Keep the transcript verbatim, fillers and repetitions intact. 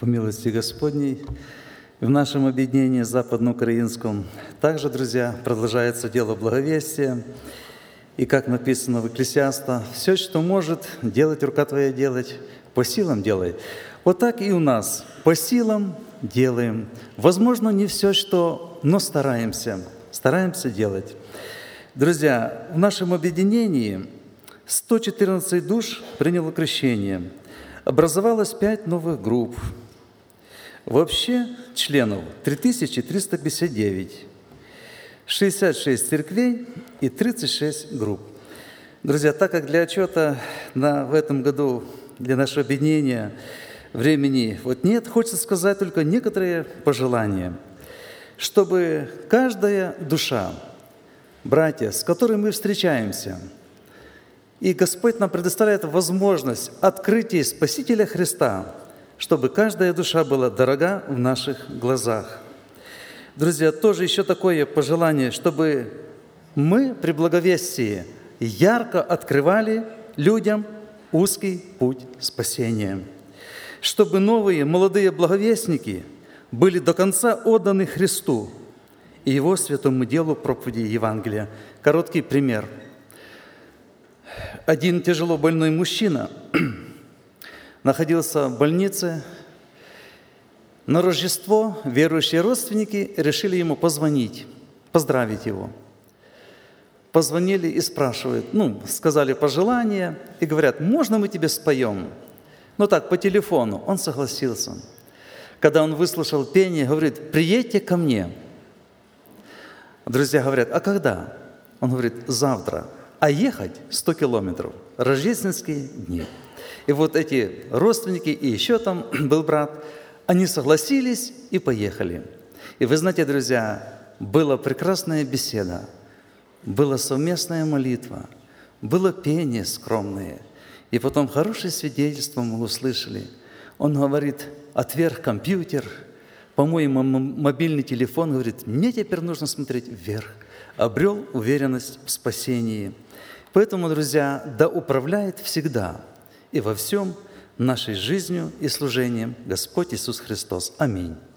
по милости Господней, в нашем объединении западноукраинском также, друзья, продолжается дело благовестия. И как написано в Экклесиаста, «Все, что может делать рука твоя делать, по силам делай». Вот так и у нас. По силам делаем. Возможно, не все, что, но стараемся. Стараемся делать. Друзья, в нашем объединении сто четырнадцать душ приняло крещение. Образовалось пять новых групп. Вообще членов три тысячи триста пятьдесят девять. шестьдесят шесть церквей и тридцать шесть групп. Друзья, так как для отчета на, в этом году, для нашего объединения времени вот нет, хочется сказать только некоторые пожелания, чтобы каждая душа, братья, с которыми мы встречаемся, и Господь нам предоставляет возможность открытия Спасителя Христа, чтобы каждая душа была дорога в наших глазах. Друзья, тоже еще такое пожелание, чтобы мы при благовестии ярко открывали людям узкий путь спасения, чтобы новые молодые благовестники были до конца отданы Христу и Его святому делу проповеди Евангелия. Короткий пример. Один тяжело больной мужчина находился в больнице. На Рождество верующие родственники решили ему позвонить, поздравить его. Позвонили и спрашивают, ну, сказали пожелания и говорят, можно мы тебе споем? Ну так, по телефону. Он согласился. Когда он выслушал пение, говорит, приедьте ко мне. Друзья говорят, а когда? Он говорит, завтра. А ехать сто километров. Рождественские дни. И вот эти родственники, и еще там был брат, они согласились и поехали. И вы знаете, друзья, была прекрасная беседа, была совместная молитва, было пение скромное. И потом хорошее свидетельство мы услышали. Он говорит, отверг компьютер, по-моему, мобильный телефон, говорит, мне теперь нужно смотреть вверх. Обрел уверенность в спасении. Поэтому, друзья, да управляет всегда и во всем нашей жизнью и служением Господь Иисус Христос. Аминь.